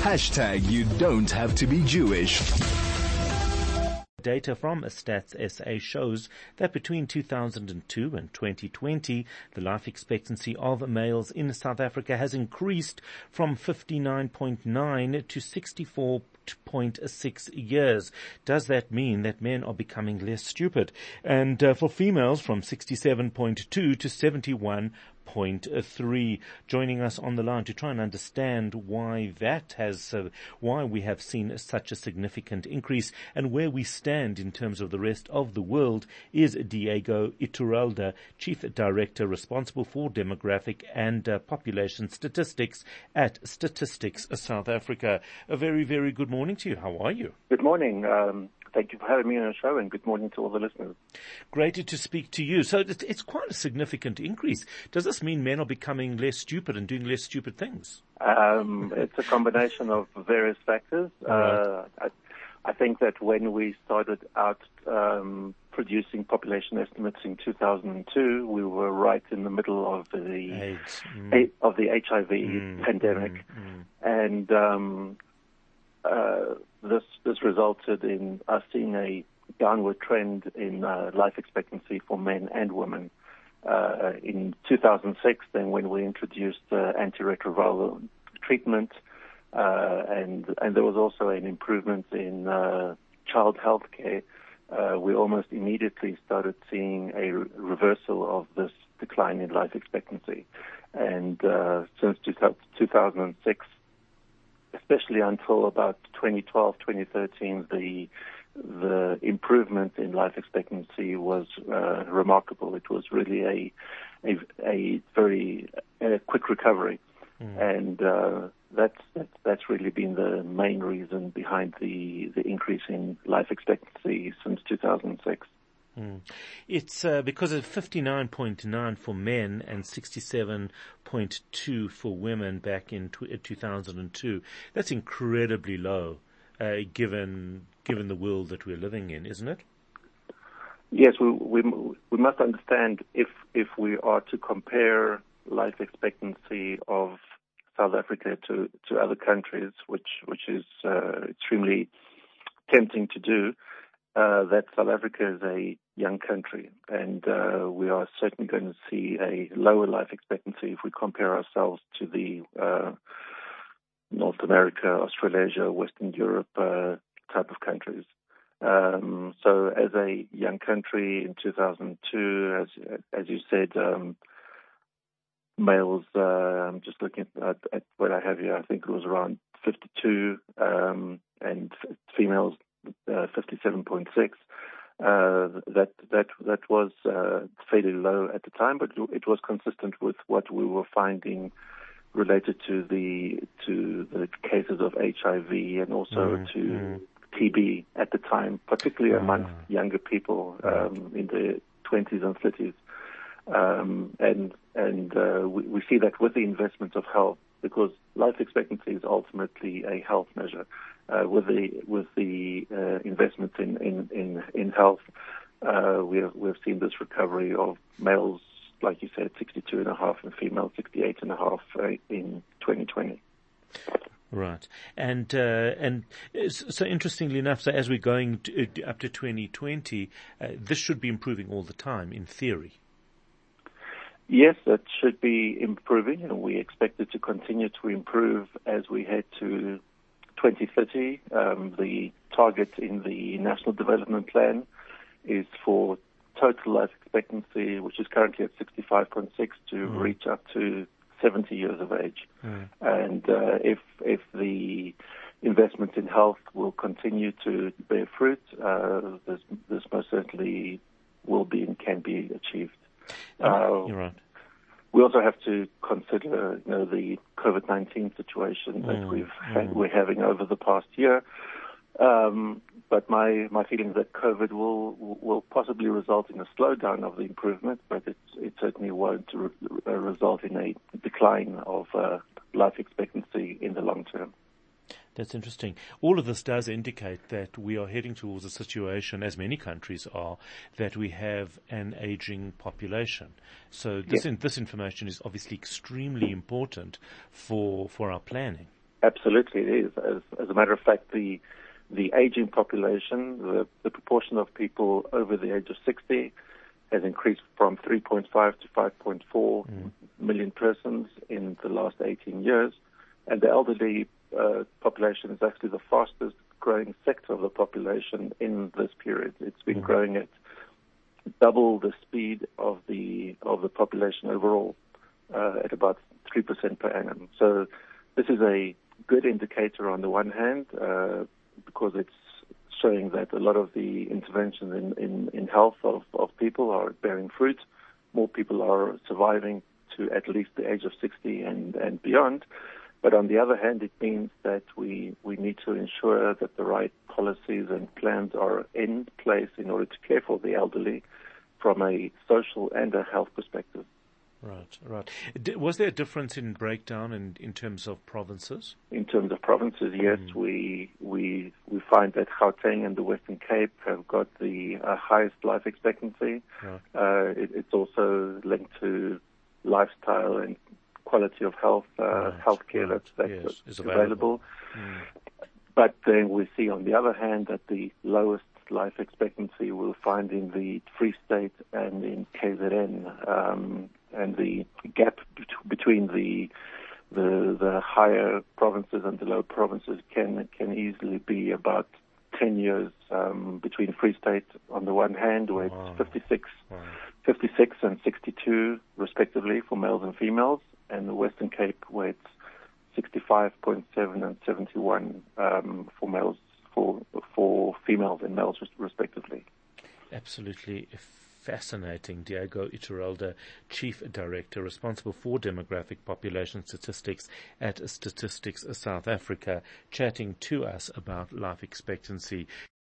You don't have to be Jewish. Data from Stats SA shows that between 2002 and 2020, the life expectancy of males in South Africa has increased from 59.9 to 64.6 years. Does that mean that men are becoming less stupid? And for females, from 67.2 to 71.3. Joining us on the line to try and understand why why we have seen such a significant increase and where we stand in terms of the rest of the world is Diego Iturralde, Chief Director responsible for demographic and population statistics at Statistics South Africa. A very, very good morning to you. How are you? Good morning. Thank you for having me on the show, and good morning to all the listeners. Great to speak to you. So it's quite a significant increase. Does this mean men are becoming less stupid and doing less stupid things? It's a combination of various factors. Right. I think that when we started out producing population estimates in 2002, we were right in the middle of the HIV pandemic, and this resulted in us seeing a downward trend in life expectancy for men and women. In 2006, then when we introduced antiretroviral treatment, and there was also an improvement in child health care, we almost immediately started seeing a reversal of this decline in life expectancy. And since 2006, especially until about 2012, 2013, the improvement in life expectancy was remarkable. It was really a very quick recovery, and that's really been the main reason behind the increase in life expectancy since 2006. It's because of 59.9 for men and 67.2 for women back in 2002. That's incredibly low, given the world that we're living in, isn't it? Yes, we must understand if we are to compare life expectancy of South Africa to other countries, which is extremely tempting to do. That South Africa is a young country, and we are certainly going to see a lower life expectancy if we compare ourselves to the North America, Australasia, Western Europe type of countries. So as a young country in 2002, as you said, males, I'm just looking at what I have here, I think it was around 52, and females 57.6. That was fairly low at the time, but it was consistent with what we were finding related to the cases of HIV and also to TB at the time, particularly amongst younger people in the 20s and 30s. We see that with the investment of health, because life expectancy is ultimately a health measure. With the investment in health, we've seen this recovery of males, like you said, 62.5, and females 68.5 in 2020. Right, and so interestingly enough, so as we're going up to 2020, this should be improving all the time, in theory. Yes, that should be improving, and we expect it to continue to improve as we head to 2030. The target in the National Development Plan is for total life expectancy, which is currently at 65.6, to reach up to 70 years of age. And if the investment in health will continue to bear fruit, this most certainly will be and can be achieved. You're right. We also have to consider, the COVID-19 situation that we're having over the past year. But my feeling is that COVID will possibly result in a slowdown of the improvement, but it certainly won't result in a decline of life expectancy in the long term. That's interesting. All of this does indicate that we are heading towards a situation, as many countries are, that we have an aging population. So this information is obviously extremely important for our planning. Absolutely, it is. As a matter of fact, the aging population, the proportion of people over the age of 60 has increased from 3.5 to 5.4 million persons in the last 18 years. And the elderly population is actually the fastest growing sector of the population in this period. It's been growing at double the speed of the population overall, at about 3% per annum. So this is a good indicator on the one hand, because it's showing that a lot of the interventions in health of people are bearing fruit. More people are surviving to at least the age of 60 and beyond. But on the other hand, it means that we need to ensure that the right policies and plans are in place in order to care for the elderly from a social and a health perspective. Right. Was there a difference in breakdown in terms of provinces? In terms of provinces, yes, we find that Gauteng and the Western Cape have got the highest life expectancy. Right. It's also linked to lifestyle and quality of health, healthcare that's is available. But then we see, on the other hand, that the lowest life expectancy we'll find in the Free State and in KZN, and the gap between the higher provinces and the lower provinces can easily be about 10 years between Free State on the one hand, where it's 56 and 62 respectively for males and females, and the Western Cape where it's 65.7 and 71 for males, for females and males respectively. Absolutely fascinating. Diego Iturralde, Chief Director responsible for demographic population statistics at Statistics South Africa, chatting to us about life expectancy.